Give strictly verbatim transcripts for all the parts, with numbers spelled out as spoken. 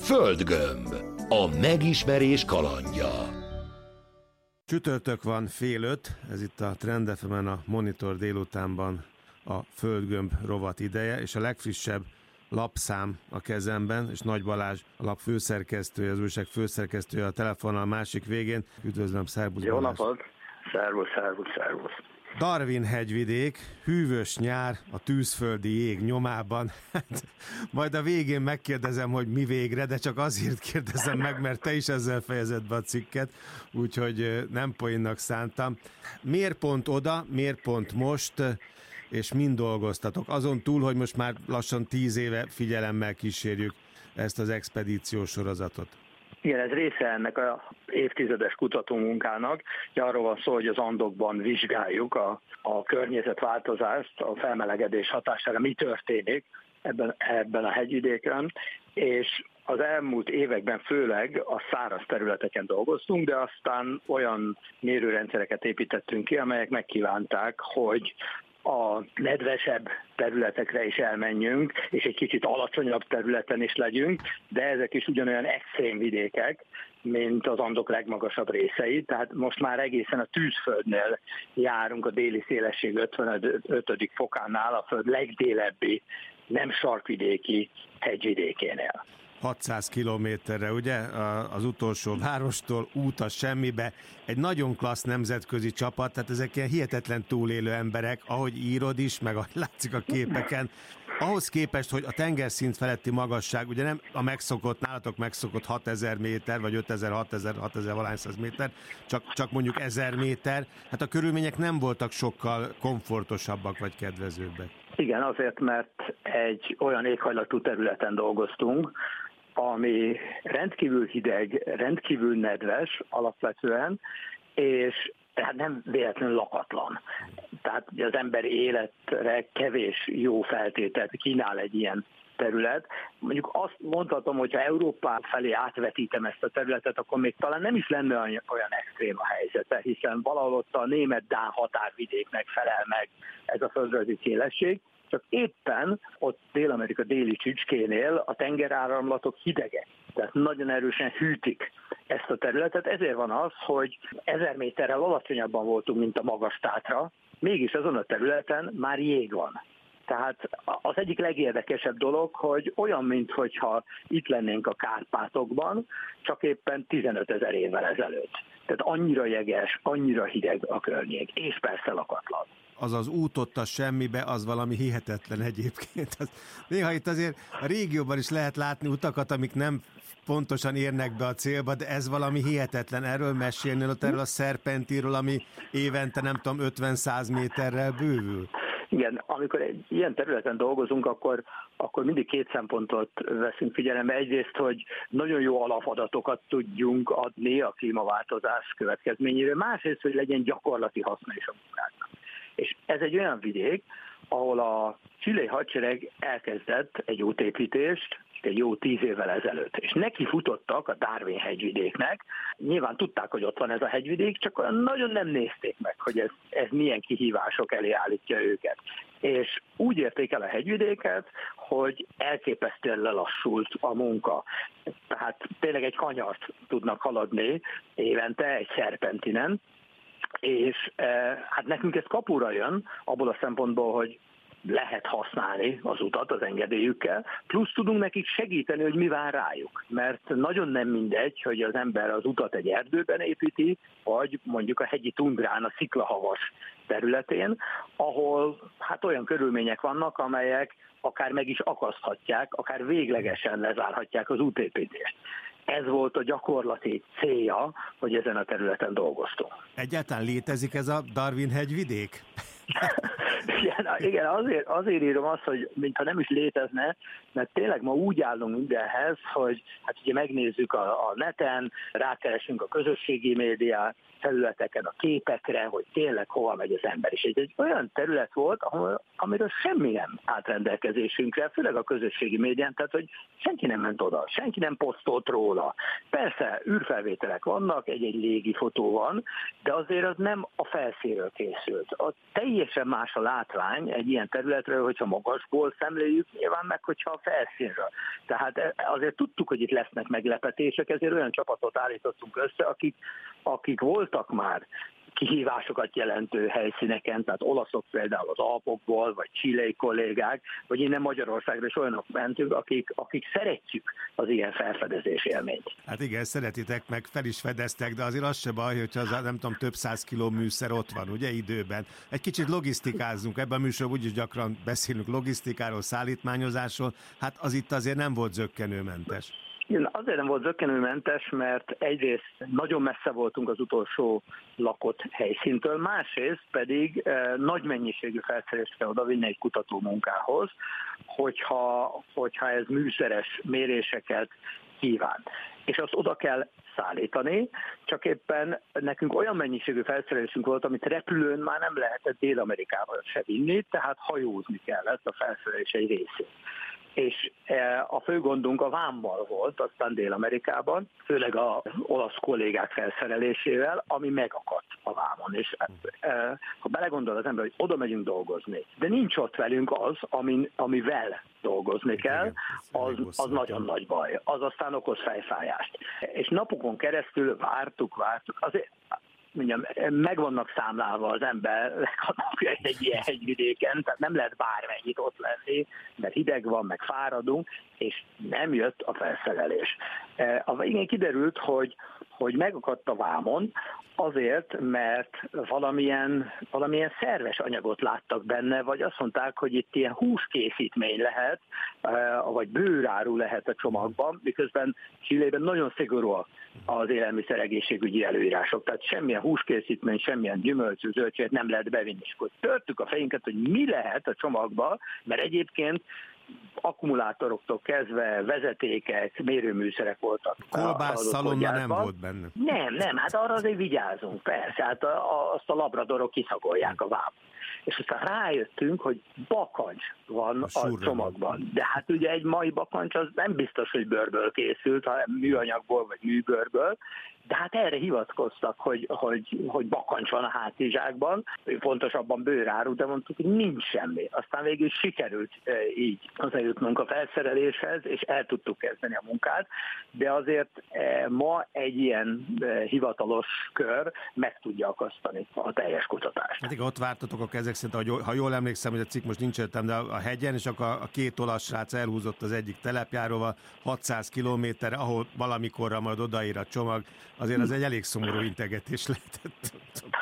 Földgömb. A megismerés kalandja. Csütörtök van fél öt, ez itt a Trend ef emen a Monitor délutánban a Földgömb rovat ideje, és a legfrissebb lapszám a kezemben, és Nagy Balázs, a lap főszerkesztője, az újság főszerkesztője a telefonnal a másik végén. Üdvözlöm, szervusz Jó Balázs. napot! Szervusz, szervusz, szervusz! Darwin hegyvidék, hűvös nyár, a tűzföldi jég nyomában. Hát, majd a végén megkérdezem, hogy mi végre, de csak azért kérdezem meg, mert te is ezzel fejezed be a cikket, úgyhogy nem poénnak szántam. Miért pont oda, miért pont most, és mind dolgoztatok? Azon túl, hogy most már lassan tíz éve figyelemmel kísérjük ezt az expedíciós sorozatot. Igen, ez része ennek az évtizedes kutatómunkának. Arról van szó, hogy az Andokban vizsgáljuk a, a környezetváltozást, a felmelegedés hatására, mi történik ebben, ebben a hegyvidéken, és az elmúlt években főleg a száraz területeken dolgoztunk, de aztán olyan mérőrendszereket építettünk ki, amelyek megkívánták, hogy a nedvesebb területekre is elmenjünk, és egy kicsit alacsonyabb területen is legyünk, de ezek is ugyanolyan extrém vidékek, mint az Andok legmagasabb részei, tehát most már egészen a tűzföldnél járunk a déli szélesség ötvenötödik fokánál, a föld legdélebbi, nem sarkvidéki hegyvidékénél. hatszáz kilométerre, ugye, az utolsó várostól út a semmibe. Egy nagyon klassz nemzetközi csapat, tehát ezek ilyen hihetetlen túlélő emberek, ahogy írod is, meg ahogy látszik a képeken. Ahhoz képest, hogy a tengerszint feletti magasság, ugye nem a megszokott, nálatok megszokott hatezer méter, vagy ötezer, hatezer, hatezer valány száz méter, csak, csak mondjuk ezer méter, hát a körülmények nem voltak sokkal komfortosabbak, vagy kedvezőbbek. Igen, azért, mert egy olyan éghajlatú területen dolgoztunk, ami rendkívül hideg, rendkívül nedves alapvetően, és tehát nem véletlenül lakatlan. Tehát az emberi életre kevés jó feltételt kínál egy ilyen terület. Mondjuk azt mondhatom, hogy ha Európá felé átvetítem ezt a területet, akkor még talán nem is lenne olyan extrém a helyzete, hiszen valahol ott a német-dán határvidéknek felel meg ez a földrajzi szélesség, csak éppen ott Dél-Amerika déli csücskénél a tengeráramlatok hidegek, tehát nagyon erősen hűtik ezt a területet, ezért van az, hogy ezer méterrel alacsonyabban voltunk, mint a Magas-Tátra, mégis azon a területen már jég van. Tehát az egyik legérdekesebb dolog, hogy olyan, minthogyha itt lennénk a Kárpátokban, csak éppen tizenötezer évvel ezelőtt. Tehát annyira jeges, annyira hideg a környék, és persze lakatlan. Az az út ott a semmibe, az valami hihetetlen egyébként. Az, néha itt azért a régióban is lehet látni utakat, amik nem pontosan érnek be a célba, de ez valami hihetetlen. Erről mesélnél, ott erről a szerpentíról, ami évente nem tudom ötven-száz méterrel bővül. Igen, amikor egy ilyen területen dolgozunk, akkor, akkor mindig két szempontot veszünk figyelembe. Egyrészt, hogy nagyon jó alapadatokat tudjunk adni a klímaváltozás következményéről, másrészt, hogy legyen gyakorlati haszna is a munkának. És ez egy olyan vidék, ahol a chilei hadsereg elkezdett egy útépítést egy jó tíz évvel ezelőtt, és neki futottak a Darwin hegyvidéknek. Nyilván tudták, hogy ott van ez a hegyvidék, csak olyan nagyon nem nézték meg, hogy ez, ez milyen kihívások elé állítja őket. És úgy érték el a hegyvidéket, hogy elképesztően lelassult a munka. Tehát tényleg egy kanyart tudnak haladni évente, egy szerpentinen, és hát nekünk ez kapura jön, abból a szempontból, hogy lehet használni az utat az engedélyükkel, plusz tudunk nekik segíteni, hogy mi vár rájuk. Mert nagyon nem mindegy, hogy az ember az utat egy erdőben építi, vagy mondjuk a hegyi tundrán, a sziklahavas területén, ahol hát olyan körülmények vannak, amelyek akár meg is akaszthatják, akár véglegesen lezárhatják az útépítést. Ez volt a gyakorlati célja, hogy ezen a területen dolgoztunk. Egyáltalán létezik ez a Darwin hegyvidék? Igen, igen azért, azért írom azt, hogy mintha nem is létezne, mert tényleg ma úgy állunk mindenhez, hogy hát ugye megnézzük a, a neten, rákeresünk a közösségi médiát, felületeken, a képekre, hogy tényleg hova megy az ember. És ez egy olyan terület volt, ahol, amiről semmi nem állt rendelkezésünkre, főleg a közösségi médián, tehát hogy senki nem ment oda, senki nem posztolt róla. Persze űrfelvételek vannak, egy-egy légi fotó van, de azért az nem a felszínről készült. A teljes teljesen más a látvány egy ilyen területről, hogyha magasból szemléljük, nyilván meg, hogyha a felszínről. Tehát azért tudtuk, hogy itt lesznek meglepetések, ezért olyan csapatot állítottunk össze, akik, akik voltak már kihívásokat jelentő helyszíneken, tehát olaszok például az Alpokból, vagy chilei kollégák, vagy innen Magyarországra is olyanok mentünk, akik, akik szeretjük az ilyen felfedezés élményt. Hát igen, szeretitek, meg fel is fedeztek, de azért az se baj, hogyha az, nem tudom, több száz kiló műszer ott van, ugye, időben. Egy kicsit logisztikázunk, ebben a műsorban úgyis gyakran beszélünk logisztikáról, szállítmányozásról, hát az itt azért nem volt zökkenőmentes. Azért nem volt zökkenőmentes, mert egyrészt nagyon messze voltunk az utolsó lakott helyszíntől, másrészt pedig eh, nagy mennyiségű felszerelést kell odavinni egy kutatómunkához, hogyha, hogyha ez műszeres méréseket kíván. És azt oda kell szállítani, csak éppen nekünk olyan mennyiségű felszerelésünk volt, amit repülőn már nem lehetett Dél-Amerikába se vinni, tehát hajózni kellett a felszerelés egy részét. És a fő gondunk a vámmal volt, aztán Dél-Amerikában, főleg az olasz kollégák felszerelésével, ami megakadt a vámon. És ha belegondol az ember, hogy oda megyünk dolgozni, de nincs ott velünk az, amin, amivel dolgozni kell, az, az nagyon nagy baj. Az aztán okoz fejfájást. És napokon keresztül vártuk, vártuk. Azért mondjam, meg vannak számlálva az emberek a napjai egy ilyen hegyvidéken, tehát nem lehet bármennyit ott lenni, mert hideg van, meg fáradunk, és nem jött a felszerelés. A végén kiderült, hogy, hogy megakadt a vámon, azért, mert valamilyen, valamilyen szerves anyagot láttak benne, vagy azt mondták, hogy itt ilyen húskészítmény lehet, vagy bőráru lehet a csomagban, miközben Chilében nagyon szigorúak az élelmiszer egészségügyi előírások, tehát semmilyen húskészítmény, semmilyen gyümölcsű, zöldséget nem lehet bevinni. És akkor törtük a fejünket, hogy mi lehet a csomagban, mert egyébként akkumulátoroktól kezdve vezetékek, mérőműszerek voltak. Kolbász, szalonna nem volt benne. Nem, nem, hát arra azért vigyázunk, persze, hát a, a, azt a labradorok kiszagolják a vámot. És aztán rájöttünk, hogy bakancs van a, a csomagban. Van. De hát ugye egy mai bakancs az nem biztos, hogy bőrből készült, hanem műanyagból vagy műbőrből, de hát erre hivatkoztak, hogy, hogy, hogy bakancs van a hátizsákban, pontosabban bőráru, de mondtuk, hogy nincs semmi. Aztán végül sikerült e, így hozzájutnunk a felszereléshez, és el tudtuk kezdeni a munkát, de azért e, ma egy ilyen e, hivatalos kör meg tudja akasztani a teljes kutatást. Hát igen, ott vártatok a ezek szerint, hogy, ha jól emlékszem, hogy a cikk most nincs értem, de a hegyen, és akkor a két olasz srác elhúzott az egyik telepjáróval hatszáz kilométerre, ahol valamikorra majd odaír a csomag, azért az egy elég szomorú integetés lehetett.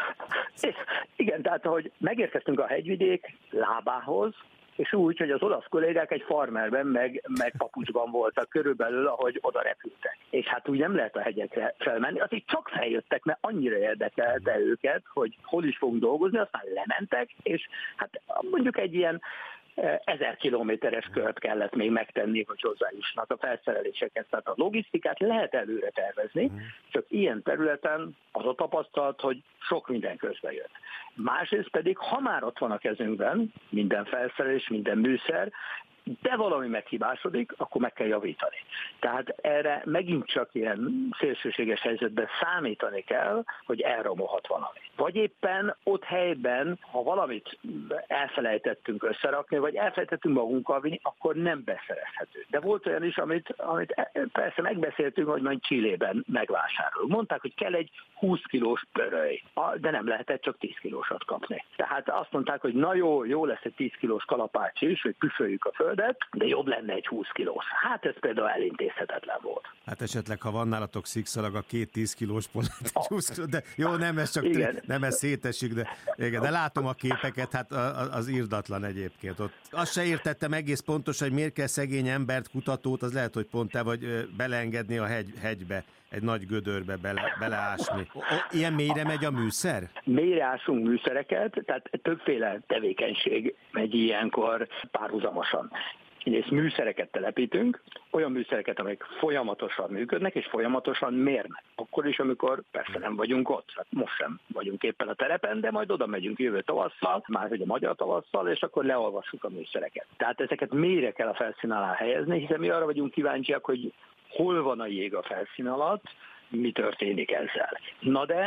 Igen, tehát ahogy megérkeztünk a hegyvidék lábához, és úgy, hogy az olasz kollégák egy farmerben, meg, meg papucsban voltak körülbelül, ahogy oda repültek. És hát úgy nem lehet a hegyekre felmenni, azért csak feljöttek, mert annyira érdekelte őket, hogy hol is fogunk dolgozni, aztán lementek, és hát mondjuk egy ilyen ezer kilométeres kört kellett még megtenni, hogy hozzájussanak a felszereléseket. Tehát a logisztikát lehet előre tervezni, csak ilyen területen az a tapasztalat, hogy sok minden közbe jött. Másrészt pedig, ha már ott van a kezünkben minden felszerelés, minden műszer, de valami meghibásodik, akkor meg kell javítani. Tehát erre megint csak ilyen szélsőséges helyzetben számítani kell, hogy elromolhat valami. Vagy éppen ott helyben, ha valamit elfelejtettünk összerakni, vagy elfelejtettünk magunkkal vinni, akkor nem beszerezhető. De volt olyan is, amit, amit persze megbeszéltünk, hogy majd Chilében megvásárolunk. Mondták, hogy kell egy húsz kilós pöröly, de nem lehetett csak tíz kilósat kapni. Tehát azt mondták, hogy na jó, jó lesz egy tíz kilós kalapács is, hogy püföljük a földet, de jobb lenne egy húsz kilós. Hát ez például elintézhetetlen volt. Hát esetleg, ha van nálatok szikszalag, a két tíz kilós polát, egy húsz kilós, de jó, nem ez csak tű, nem ez szétesik, de, igen, de látom a képeket, hát az irdatlan egyébként. Ott azt se értettem egész pontosan, hogy miért kell szegény embert, kutatót, az lehet, hogy pont te vagy beleengedni a hegy, hegybe, egy nagy gödörbe bele, beleásni. O, ilyen mélyre megy a műszer? Mélyre ásunk műszereket, tehát többféle tevékenység megy ilyenkor párhuzamosan. Egyrészt műszereket telepítünk, olyan műszereket, amelyek folyamatosan működnek, és folyamatosan mérnek. Akkor is, amikor persze nem vagyunk ott. Hát most sem vagyunk éppen a terepen, de majd oda megyünk jövő tavasszal, már hogy a magyar tavasszal, és akkor leolvassuk a műszereket. Tehát ezeket mélyre kell a felszín alá helyezni, hiszen mi arra vagyunk kíváncsiak, hogy hol van a jég a felszín alatt, mi történik ezzel. Na de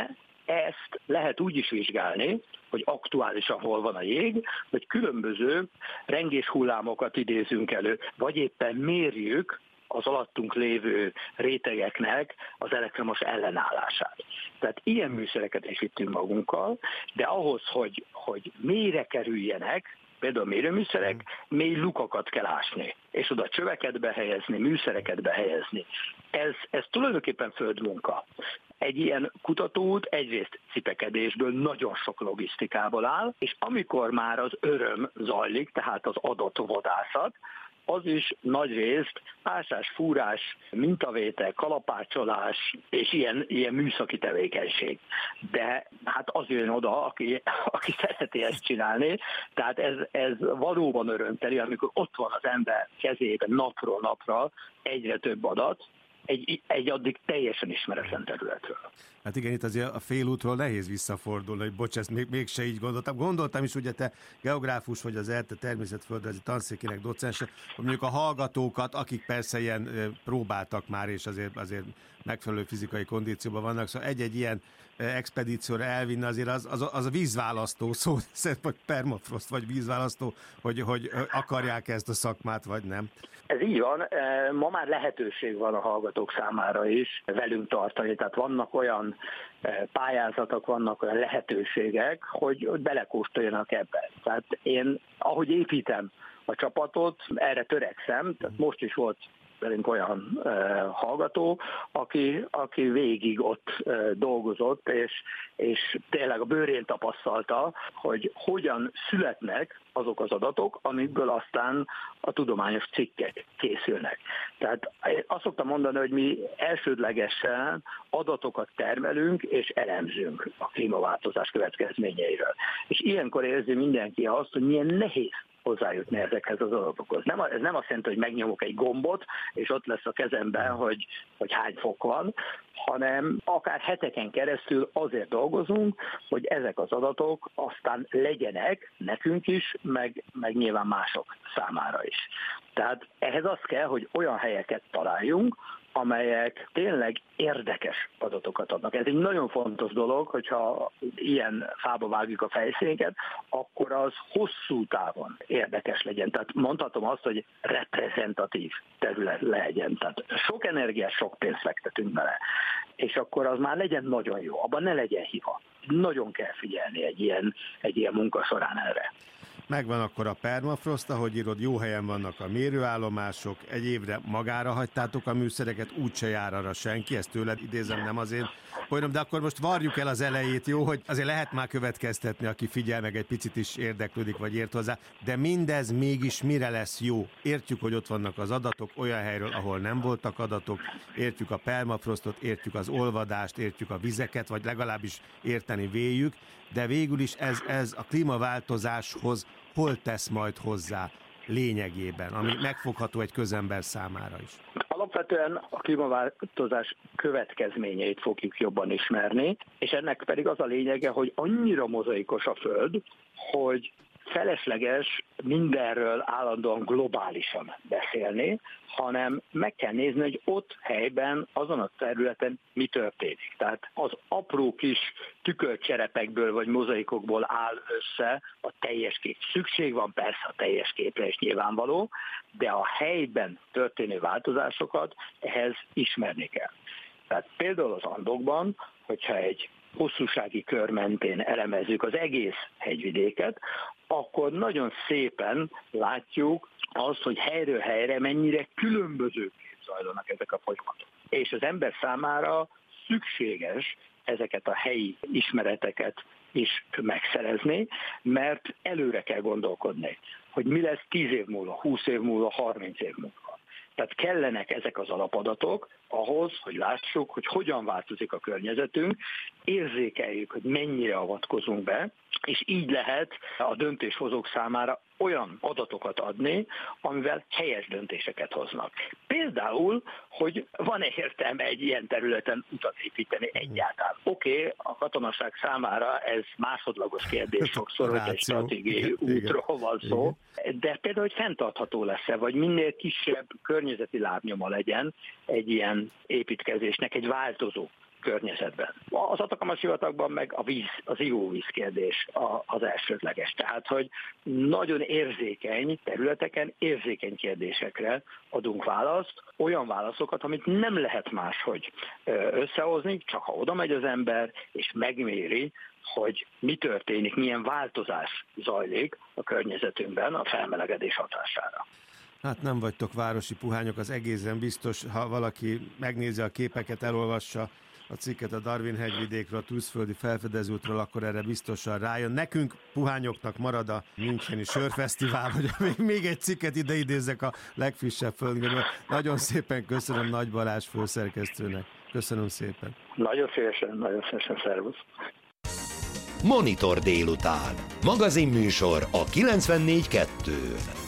ezt lehet úgy is vizsgálni, hogy aktuálisan hol van a jég, hogy különböző rengés hullámokat idézünk elő, vagy éppen mérjük az alattunk lévő rétegeknek az elektromos ellenállását. Tehát ilyen műszereket is vittünk magunkkal, de ahhoz, hogy, hogy mélyre kerüljenek, például mérőműszerek, mély lukakat kell ásni, és oda csöveket behelyezni, műszereket behelyezni. Ez, ez tulajdonképpen földmunka. Egy ilyen kutatóút egyrészt cipekedésből, nagyon sok logisztikából áll, és amikor már az öröm zajlik, tehát az adott vadászat, az is nagyrészt ásás, fúrás, mintavétel, kalapácsolás és ilyen, ilyen műszaki tevékenység. De hát az jön oda, aki, aki szereti ezt csinálni, tehát ez, ez valóban örömteli, amikor ott van az ember kezében napról napra egyre több adat, egy, egy addig teljesen ismeretlen területről. Hát igen, itt azért a félútról nehéz visszafordulni, hogy bocs, ezt még, mégse így gondoltam. Gondoltam is, ugye te geográfus vagy, az ELTE természetföldrajzi tanszékének docense, hogy mondjuk a hallgatókat, akik persze ilyen próbáltak már, és azért, azért megfelelő fizikai kondícióban vannak, szóval egy-egy ilyen expedícióra elvinni azért az, az, az a vízválasztó szó, vagy permafrost, vagy vízválasztó, hogy, hogy akarják ezt a szakmát, vagy nem. Ez így van, ma már lehetőség van a hallgatók számára is velünk tartani, tehát vannak olyan pályázatok, vannak olyan lehetőségek, hogy, hogy belekóstoljanak ebbe. Tehát én, ahogy építem a csapatot, erre törekszem, tehát most is volt velünk olyan uh, hallgató, aki, aki végig ott uh, dolgozott, és, és tényleg a bőrén tapasztalta, hogy hogyan születnek azok az adatok, amikből aztán a tudományos cikkek készülnek. Tehát azt szoktam mondani, hogy mi elsődlegesen adatokat termelünk és elemzünk a klímaváltozás következményeiről. És ilyenkor érzi mindenki azt, hogy milyen nehéz hozzájutni ezekhez az adatokhoz. Nem, ez nem azt jelenti, hogy megnyomok egy gombot, és ott lesz a kezemben, hogy, hogy hány fok van, hanem akár heteken keresztül azért dolgozunk, hogy ezek az adatok aztán legyenek nekünk is, meg, meg nyilván mások számára is. Tehát ehhez az kell, hogy olyan helyeket találjunk, amelyek tényleg érdekes adatokat adnak. Ez egy nagyon fontos dolog, hogyha ilyen fába vágjuk a fejszénket, akkor az hosszú távon érdekes legyen. Tehát mondhatom azt, hogy reprezentatív terület legyen. Tehát sok energiát, sok pénzt fektetünk bele. És akkor az már legyen nagyon jó, abban ne legyen hiba. Nagyon kell figyelni egy ilyen, egy ilyen munka során erre. Megvan akkor a permafrost, ahogy írod, jó helyen vannak a mérőállomások, egy évre magára hagytátok a műszereket, úgyse jár arra senki, ezt tőled idézem, nem azért folynom, de akkor most varjuk el az elejét, jó, hogy azért lehet már következtetni, aki figyel meg egy picit is érdeklődik, vagy ért hozzá, de mindez mégis mire lesz jó? Értjük, hogy ott vannak az adatok olyan helyről, ahol nem voltak adatok, értjük a permafrostot, értjük az olvadást, értjük a vizeket, vagy legalábbis érteni véljük, de végül is ez, ez a klímaváltozáshoz hol tesz majd hozzá lényegében, ami megfogható egy közember számára is? Alapvetően a klímaváltozás következményeit fogjuk jobban ismerni, és ennek pedig az a lényege, hogy annyira mozaikos a Föld, hogy felesleges mindenről állandóan globálisan beszélni, hanem meg kell nézni, hogy ott helyben, azon a területen mi történik. Tehát az apró kis tükörcserepekből vagy mozaikokból áll össze a teljes kép. Szükség van persze a teljes képre is nyilvánvaló, de a helyben történő változásokat ehhez ismerni kell. Tehát például az Andokban, hogyha egy hosszúsági kör mentén elemezzük az egész hegyvidéket, akkor nagyon szépen látjuk azt, hogy helyről helyre mennyire különbözőképp zajlanak ezek a folyamatok. És az ember számára szükséges ezeket a helyi ismereteket is megszerezni, mert előre kell gondolkodni, hogy mi lesz tíz év múlva, húsz év múlva, harminc év múlva. Tehát kellenek ezek az alapadatok ahhoz, hogy lássuk, hogy hogyan változik a környezetünk, érzékeljük, hogy mennyire avatkozunk be, és így lehet a döntéshozók számára olyan adatokat adni, amivel helyes döntéseket hoznak. Például, hogy van-e értelme egy ilyen területen utat építeni egyáltalán. Oké, okay, a katonaság számára ez másodlagos kérdés sokszor, hogy egy stratégiai útról van szó, de például, hogy fenntartható lesz-e, vagy minél kisebb környezeti lábnyoma legyen egy ilyen építkezésnek, egy változó környezetben. Az Atacama sivatagban meg a víz, az ivóvíz kérdés az elsődleges. Tehát, hogy nagyon érzékeny területeken, érzékeny kérdésekre adunk választ, olyan válaszokat, amit nem lehet máshogy összehozni, csak ha oda megy az ember, és megméri, hogy mi történik, milyen változás zajlik a környezetünkben a felmelegedés hatására. Hát nem vagytok városi puhányok, az egészen biztos, ha valaki megnézi a képeket, elolvassa a cikket a Darwin-hegyvidékről, a Tuszföldi felfedezőútról, akkor erre biztosan rájön. Nekünk puhányoknak marad a Müncheni Sörfesztivál, hogy még, még egy cikket ide idézzek a legfrissebb földgömből. Nagyon szépen köszönöm Nagy Balázs főszerkesztőnek. Köszönöm szépen. Nagyon szívesen, nagyon szívesen, szervusz. Monitor délután. Magazinműsor a kilencvennégy kettőn.